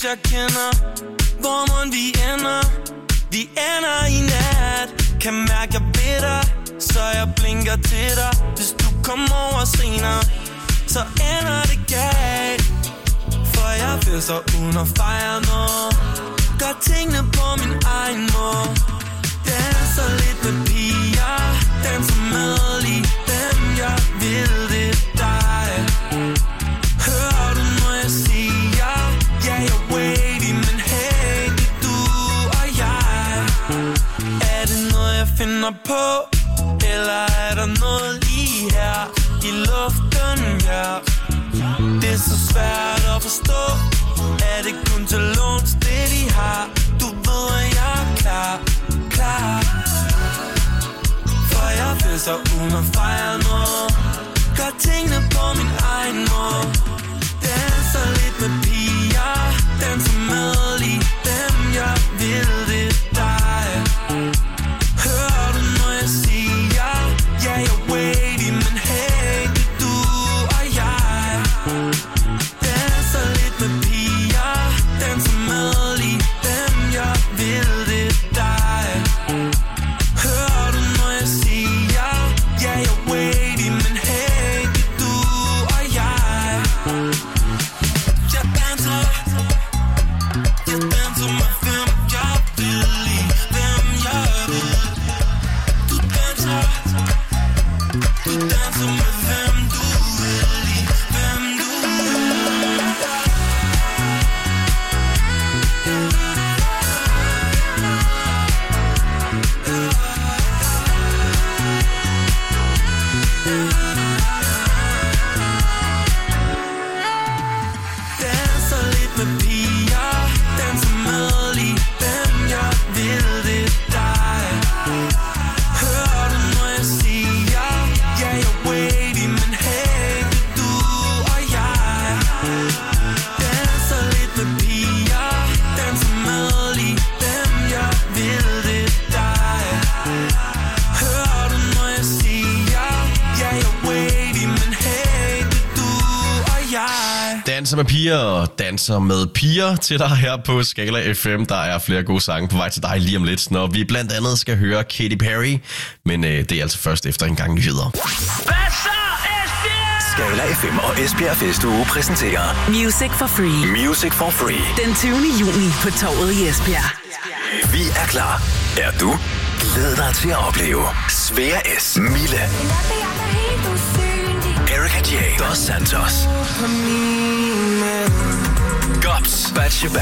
Speaker 18: jeg kender. Hvor må vi ender? Vi ender i nat. Kan mærke jeg ved dig, så jeg blinker til dig. Hvis du kommer over senere, så ender det galt. For jeg vil så uden at fejre noget. Gør tingene på min egen måde. Danser lidt med piger, danser med lige dem, jeg vil det dig. Hører du, når jeg siger, ja, jeg er wavy, men hey, det er du og jeg. Er det noget, jeg finder på, eller er der noget lige her i luften, ja? Det er så svært at forstå. Er det kun til låns, det de har? Du ved, at jeg er klar, klar. For jeg vil så uden at fejre noget. Gør tingene på min egen måde. Danser lidt med piger, danser med lige dem, jeg vil det dig. Hører du, når jeg siger, ja, jeg er wavy, men hey, det er du og jeg. Danser lidt med piger, danser med lige dem, jeg vil det dig. Hører du, når jeg siger, ja, jeg er wavy, men hey, det er du og jeg. Jeg danser, jeg danser med hvem jeg vil lide, hvem jeg vil. Du danser, du danser med hvem du vil lide, hvem du vil. Danser lidt med piger, danser med lige dem, jeg vil det dig. Hører du, når jeg siger, ja, jeg er wavy, men hey, det er du og jeg. Danser lidt med piger, danser med lige dem, jeg vil det dig. Hører du, når jeg siger, ja, jeg er wavy, men hey, det er du og jeg.
Speaker 2: Danser med piger og danser med piger til dig her på Skala F M. Der er flere gode sange på vej til dig lige om lidt, når vi blandt andet skal høre Katy Perry. Men øh, det er altså først efter en gang nyheder.
Speaker 4: Skala F M og Esbjerg Festuge præsenterer
Speaker 3: Music for Free.
Speaker 4: Music for Free.
Speaker 3: Den tyvende juni på Torvet i Esbjerg.
Speaker 4: Vi er klar. Er du? Glæd dig til at opleve Svea S, Mille, Erika J, Dos Santos, Gops, Batsheba.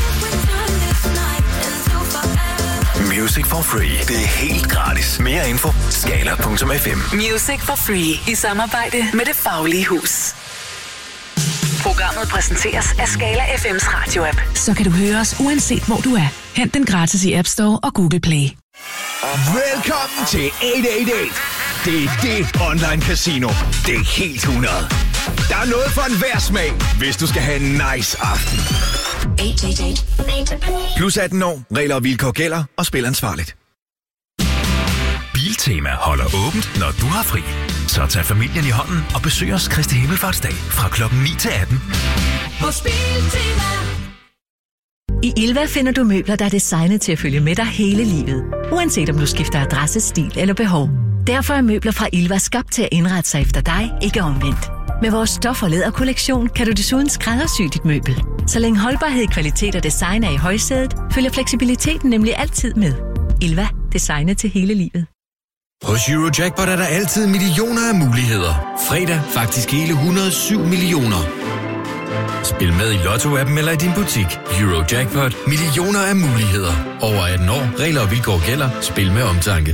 Speaker 4: Music for Free. Det er helt gratis. Mere info skala punktum f m.
Speaker 3: Music for Free i samarbejde med Det Faglige Hus. Programmet præsenteres af Skala F M's radio-app.
Speaker 17: Så kan du høre os uanset hvor du er. Hent den gratis i App Store og Google Play.
Speaker 7: Velkommen til otte otte otte. Det er det online casino. Det er helt hundrede. Der er noget for enhver smag, hvis du skal have en nice aften. Plus atten år, regler og vilkår gælder, og spil ansvarligt.
Speaker 4: Biltema holder åbent, når du har fri. Så tag familien i hånden og besøg os Kristi Himmelfartsdag fra klokken ni til atten.
Speaker 8: Hos Biltema. I Ilva finder du møbler, der er designet til at følge med dig hele livet. Uanset om du skifter adresse, stil eller behov. Derfor er møbler fra Ilva skabt til at indrette sig efter dig, ikke omvendt. Med vores stof- og læderkollektion kan du desuden skræddersy dit møbel. Så længe holdbarhed, kvalitet og design er i højsædet, følger fleksibiliteten nemlig altid med. Ilva. Designet til hele livet.
Speaker 24: Hos Eurojackpot er der altid millioner af muligheder. Fredag faktisk hele et hundrede og syv millioner. Spil med i Lotto-appen eller i din butik. Eurojackpot. Millioner af muligheder. Over atten år. Regler og vilkår gælder. Spil med omtanke.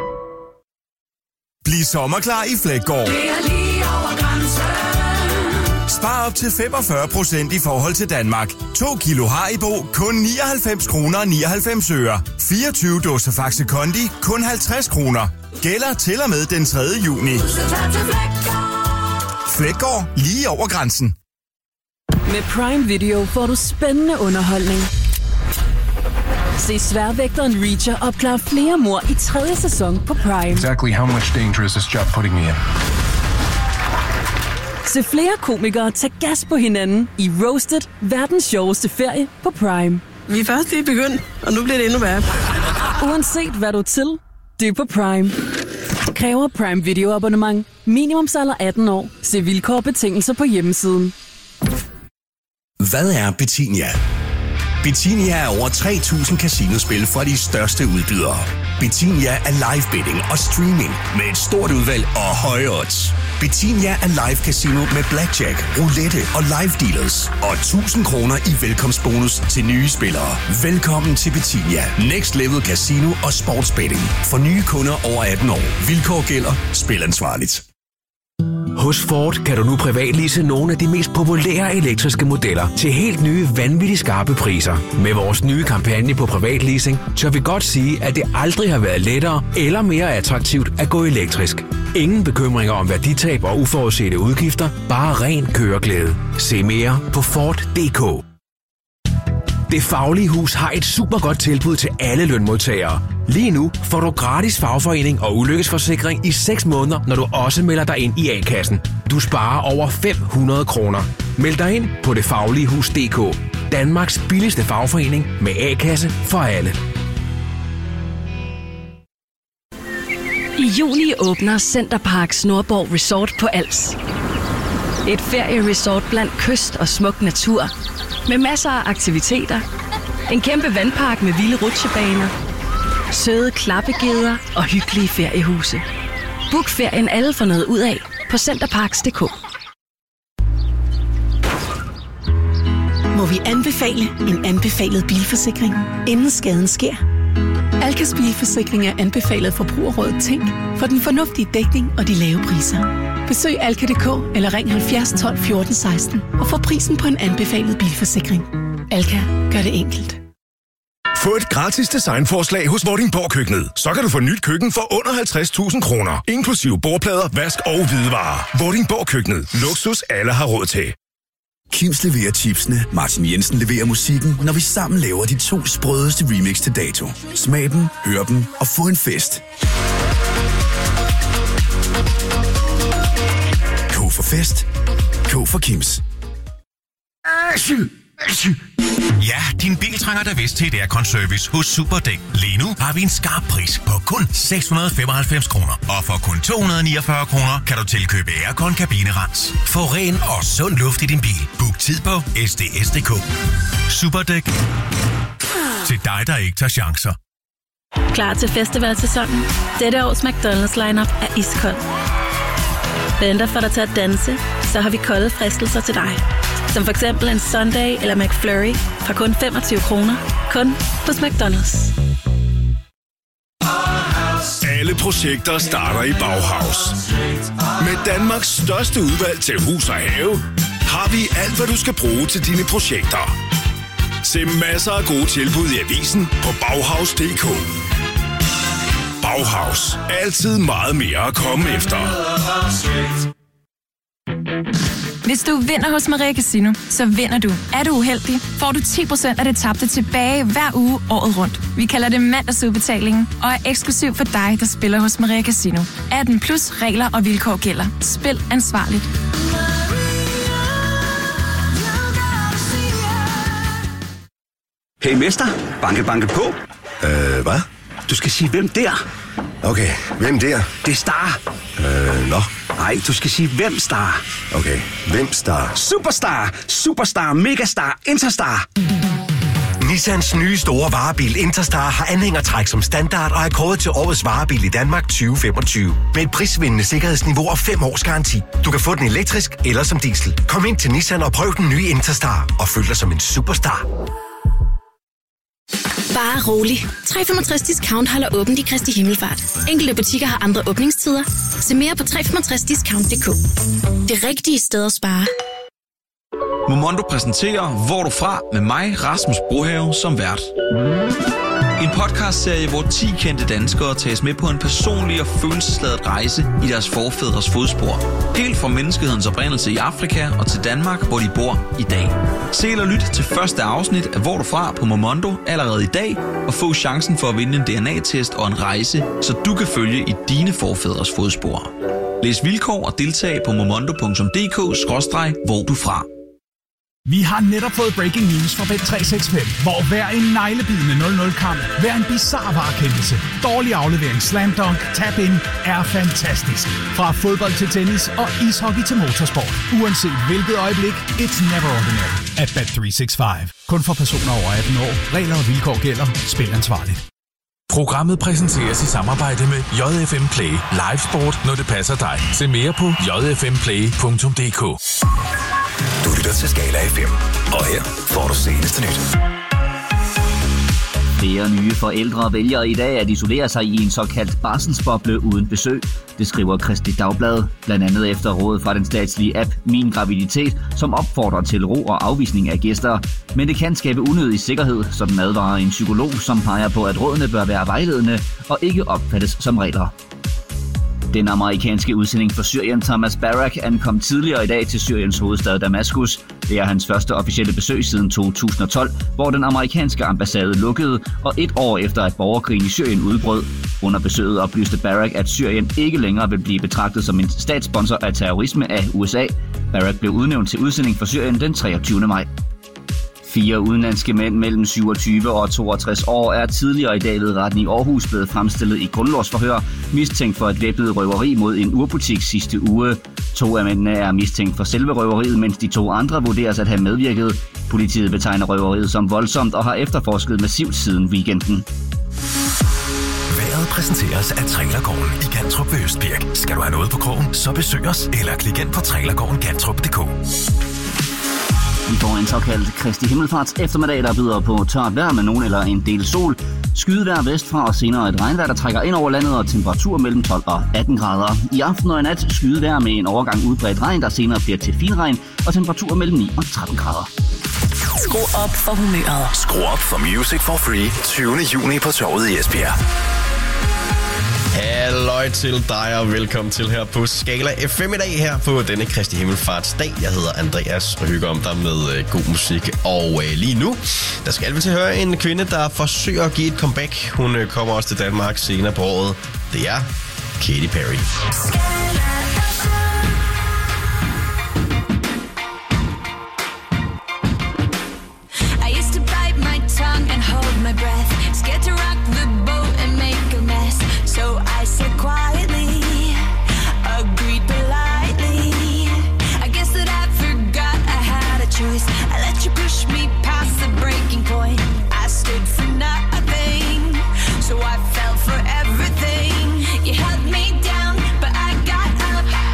Speaker 25: Bliv sommerklar i Flækgaard.
Speaker 8: Det er lige over grænsen.
Speaker 25: Spar op til femogfyrre procent i forhold til Danmark. to kilo Haribo, kun nioghalvfems kroner og nioghalvfems øre. fireogtyve dåser Faxe Kondi, kun halvtreds kroner. Gælder til og med den tredje juni. Flækgaard, lige over grænsen.
Speaker 26: Med Prime Video får du spændende underholdning. Se Sværvægteren Reacher opklare flere mord i tredje sæson på Prime.
Speaker 27: Exactly how much danger is this job putting me in?
Speaker 26: Se flere komikere tage gas på hinanden i Roasted, verdens sjoveste ferie på Prime.
Speaker 9: Vi er først lige begyndt, og nu bliver det endnu værre.
Speaker 26: Uanset hvad du er til, det er på Prime. Kræver Prime Video abonnement. Minimumsalder atten år. Se vilkår og betingelser på hjemmesiden.
Speaker 10: Hvad er Betinia? Betinia er over tre tusind casinospil fra de største udbydere. Betinia er live betting og streaming med et stort udvalg og høje odds. Betinia er live casino med blackjack, roulette og live dealers. Og tusind kroner i velkomstbonus til nye spillere. Velkommen til Betinia. Next Level Casino og Sportsbetting. For nye kunder over atten år. Vilkår gælder. Spil ansvarligt.
Speaker 24: Hos Ford kan du nu privatlease nogle af de mest populære elektriske modeller til helt nye, vanvittigt skarpe priser. Med vores nye kampagne på privatleasing, tør vi godt sige, at det aldrig har været lettere eller mere attraktivt at gå elektrisk. Ingen bekymringer om værditab og uforudsete udgifter, bare ren køreglæde. Se mere på Ford punktum d k. Det Faglige Hus har et super godt tilbud til alle lønmodtagere. Lige nu får du gratis fagforening og ulykkesforsikring i seks måneder, når du også melder dig ind i A-kassen. Du sparer over fem hundrede kroner. Meld dig ind på det faglige hus punktum d k. Danmarks billigste fagforening med A-kasse for alle.
Speaker 8: I juli åbner Centerparks Nordborg Resort på Als. Et ferieresort blandt kyst og smuk natur. Med masser af aktiviteter. En kæmpe vandpark med vilde rutsjebaner. Søde klappegeder og hyggelige feriehuse. Book ferien alle for noget ud af på centerparks punktum d k.
Speaker 11: Må vi anbefale en anbefalet bilforsikring, inden skaden sker? Alkas bilforsikring er anbefalet Forbrugerrådet Tænk for den fornuftige dækning og de lave priser. Besøg alka punktum d k eller ring halvfjerds tolv fjorten seksten og få prisen på en anbefalet bilforsikring. Alka gør det enkelt.
Speaker 7: Få et gratis designforslag hos Vordingborg Køkkenet. Så kan du få nyt køkken for under halvtreds tusind kroner. Inklusive bordplader, vask og hvidevarer. Vordingborg Køkkenet. Luksus alle har råd til.
Speaker 14: Kims leverer chipsene, Martin Jensen leverer musikken, når vi sammen laver de to sprødeste remix til dato. Smag dem, hør dem og få en fest. K for fest. K for Kims.
Speaker 4: Ja, din bil trænger da vist til et aircon-service hos Superdæk. Lige nu har vi en skarp pris på kun seks hundrede femoghalvfems kroner. Og for kun to hundrede niogfyrre kroner kan du tilkøbe aircon kabinerens. Få ren og sund luft i din bil. Book tid på S D S punktum d k. Superdæk. Til dig, der ikke tager chancer.
Speaker 6: Klar til festivalsæsonen? Dette års McDonald's lineup er iskold. Venter for dig til at danse, så har vi kolde fristelser til dig. Som for eksempel en Sunday eller McFlurry fra kun femogtyve kroner. Kun hos McDonald's.
Speaker 7: Alle projekter starter i Bauhaus. Med Danmarks største udvalg til hus og have, har vi alt, hvad du skal bruge til dine projekter. Se masser af gode tilbud i avisen på Bauhaus punktum d k. Bauhaus. Altid meget mere at komme efter.
Speaker 15: Hvis du vinder hos Maria Casino, så vinder du. Er du uheldig, får du ti procent af det tabte tilbage hver uge året rundt. Vi kalder det mandagsudbetalingen og er eksklusiv for dig, der spiller hos Maria Casino. atten plus regler og vilkår gælder. Spil ansvarligt.
Speaker 16: Hey mester, banke banke på.
Speaker 27: Øh, hvad?
Speaker 16: Du skal sige, hvem der?
Speaker 27: Okay, hvem der?
Speaker 16: Det er Star.
Speaker 27: Øh, nå.
Speaker 16: Nej, du skal sige, hvem Star.
Speaker 27: Okay, hvem Star?
Speaker 16: Superstar, Superstar, Megastar, Interstar.
Speaker 28: Nissans nye store varebil Interstar har anhængertræk som standard og er kåret til årets varebil i Danmark tyve femogtyve. Med et prisvindende sikkerhedsniveau og fem års garanti. Du kan få den elektrisk eller som diesel. Kom ind til Nissan og prøv den nye Interstar og føl dig som en superstar.
Speaker 29: Bare rolig. tre komma femogtres discount holder åbent i Kristi Himmelfart. Enkelte butikker har andre åbningstider. Se mere på tre komma femogtres discount punktum d k. Det rigtige sted at spare.
Speaker 30: Momondo præsenterer Hvor du fra med mig, Rasmus Brohave, som vært. En podcastserie, hvor ti kendte danskere tages med på en personlig og følelsesladet rejse i deres forfædres fodspor. Helt fra menneskehedens oprindelse i Afrika og til Danmark, hvor de bor i dag. Se eller lyt til første afsnit af Hvor du fra på Momondo allerede i dag, og få chancen for at vinde en D N A-test og en rejse, så du kan følge i dine forfædres fodspor. Læs vilkår og deltag på momondo punktum d k skråstreg hvor du fra.
Speaker 1: Vi har netop fået breaking news fra Bet tre seks fem, hvor hver en neglebidende nul nul-kamp, hver en bizarre varekendelse, dårlig aflevering, slam dunk, tap in er fantastisk. Fra fodbold til tennis og ishockey til motorsport. Uanset hvilket øjeblik, it's never ordinary at Bet tre seks fem. Kun for personer over atten år. Regler og vilkår gælder. Spil ansvarligt.
Speaker 5: Programmet præsenteres i samarbejde med J F M Play. Live sport, når det passer dig. Se mere på j f m play punktum d k.
Speaker 28: Du lytter til Skala F M, og her får du seneste nyt.
Speaker 12: Flere nye forældre vælger i dag at isolere sig i en såkaldt barselsboble uden besøg. Det skriver Kristeligt Dagblad, blandt andet efter råd fra den statslige app Min Graviditet, som opfordrer til ro og afvisning af gæster. Men det kan skabe unødig sikkerhed, sådan advarer en psykolog, som peger på, at rådene bør være vejledende og ikke opfattes som regler. Den amerikanske udsending for Syrien, Thomas Barak, ankom tidligere i dag til Syriens hovedstad Damaskus. Det er hans første officielle besøg siden to tusind og tolv, hvor den amerikanske ambassade lukkede, og et år efter at borgerkrigen i Syrien udbrød. Under besøget oplyste Barak, at Syrien ikke længere vil blive betragtet som en statssponsor af terrorisme af U S A. Barak blev udnævnt til udsending for Syrien den treogtyvende maj. Fire udenlandske mænd mellem syvogtyve og toogtres år er tidligere i dag ved retten i Aarhus blevet fremstillet i grundlovsforhør, mistænkt for et væbnet røveri mod en urbutik sidste uge. To af mændene er mistænkt for selve røveriet, mens de to andre vurderes at have medvirket. Politiet betegner røveriet som voldsomt og har efterforsket massivt siden weekenden.
Speaker 28: Vejret præsenteres af Trailergården i Gantrup ved Østbirk. Skal du have noget på krogen, så besøg os eller klik ind på trailergården gantrup punktum d k.
Speaker 12: Vi får en såkaldt Kristi Himmelfarts eftermiddag, der byder på tørt vejr med nogen eller en del sol. Skydevejr vestfra og senere et regnvejr, der trækker ind over landet, og temperatur mellem tolv og atten grader. I aften og i nat skydevejr med en overgang udbredt regn, der senere bliver til finregn, og temperatur mellem ni og tretten grader.
Speaker 3: Skru op for humøret.
Speaker 28: Skru op for Music for Free tyvende juni på Torvet i Esbjerg.
Speaker 2: Halløj til dig, og velkommen til her på Skala F M i dag her på denne Kristi Himmelfarts dag. Jeg hedder Andreas og hygger om dig med øh, god musik. Og øh, lige nu, der skal vi til at høre en kvinde, der forsøger at give et comeback. Hun øh, kommer også til Danmark senere på året. Det er Katy Perry.
Speaker 13: I used to bite my tongue and hold my breath, scared to rock the boat and make a mess. So I said quietly, agreed politely. I guess that I forgot I had a choice. I let you push me past the breaking point. I stood for nothing, so I fell for everything. You held me down, but I got up.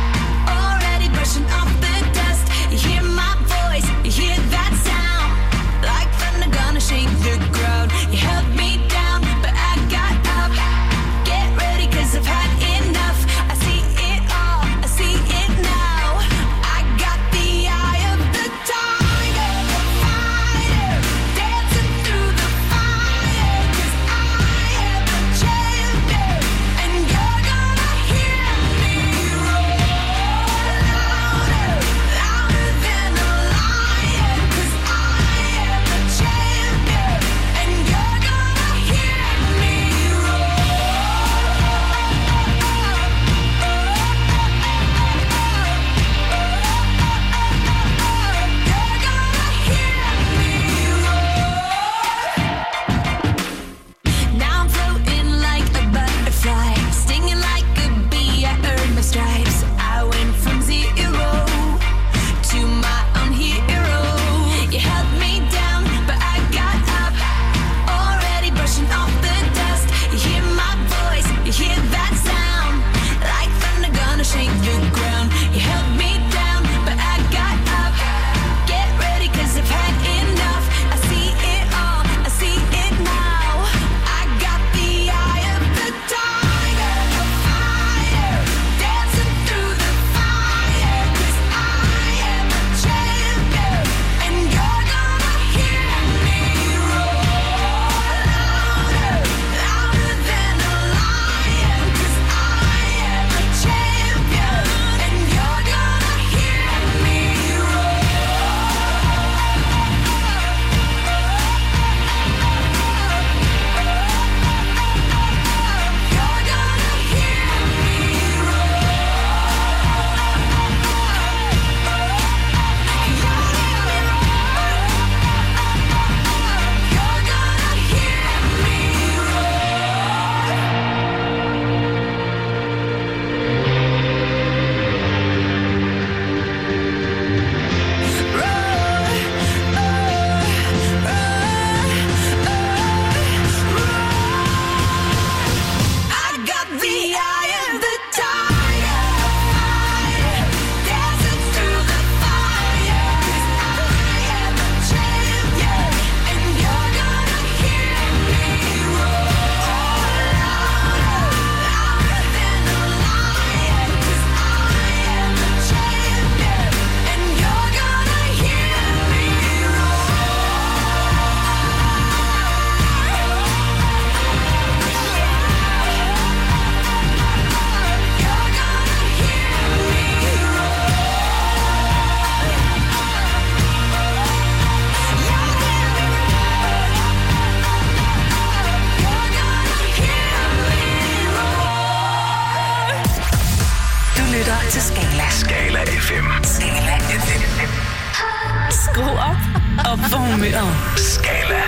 Speaker 3: lytter til Skala.
Speaker 27: Skala F M.
Speaker 3: Skala F M. Skru op og på humøret.
Speaker 27: Skala.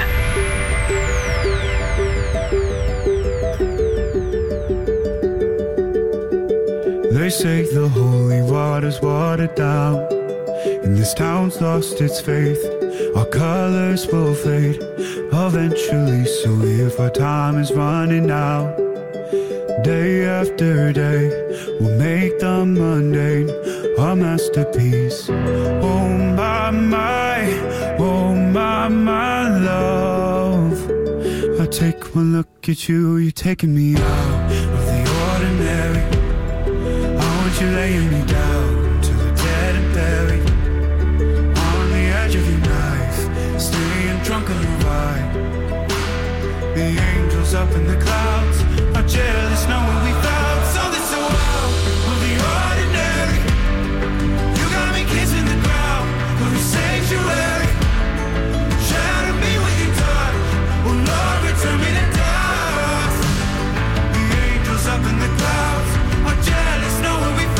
Speaker 9: They say the holy water's watered down, and this town's lost its faith. Our colors will fade eventually, so if our time is running out, day after day, we'll make the mundane our masterpiece. Oh my, my, oh my, my love. I take one look at you, you're taking me out of the ordinary. You laying me down to the dead and buried on the edge of your knife, staying drunk on the ride. The angels up in the clouds are jealous knowing we found something so out of the ordinary. You got me kissing the ground of the sanctuary. Shatter me with your touch, oh Lord, return me to dust. The angels up in the clouds are jealous knowing we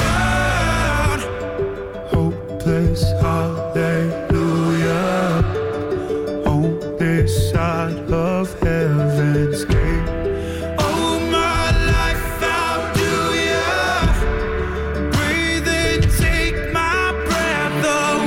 Speaker 9: hopeless hallelujah on this side of heaven's gate. Oh, my life, how do ya breathe and take my breath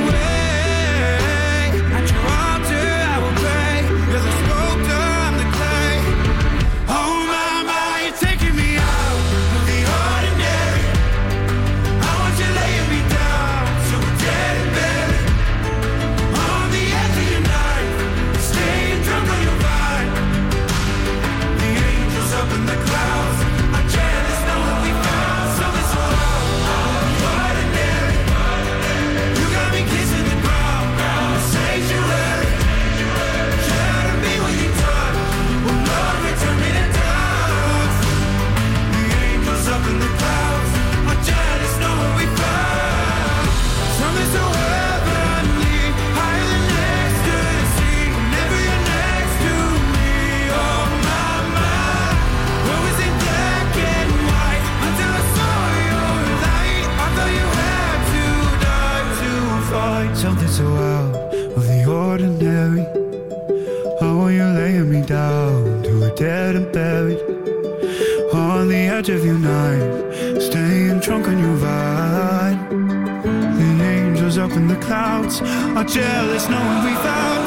Speaker 9: away? At your altar I will pray, you're the sculptor, I'm the clay. Oh my, my, you're taking me out of the ordinary. I want you laying me down so dead and buried on the edge of your knife, staying drunk on your vine. The angels up in the clouds are jealous knowing we found something so ordinary. You got me kissing the ground, the sanctuary. Shatter me with your touch, oh Lord, return me to dust. The angels up in the clouds are jealous knowing we found something so heavenly, higher than ecstasy. Whenever you're next to me, oh my, my. What was it black and white until I saw your light? I thought you had to die to fight something so out of the ordinary. How are you laying me down to a dead and buried on the edge of your knife, staying drunk on your vine. The angels up in the clouds are jealous knowing we found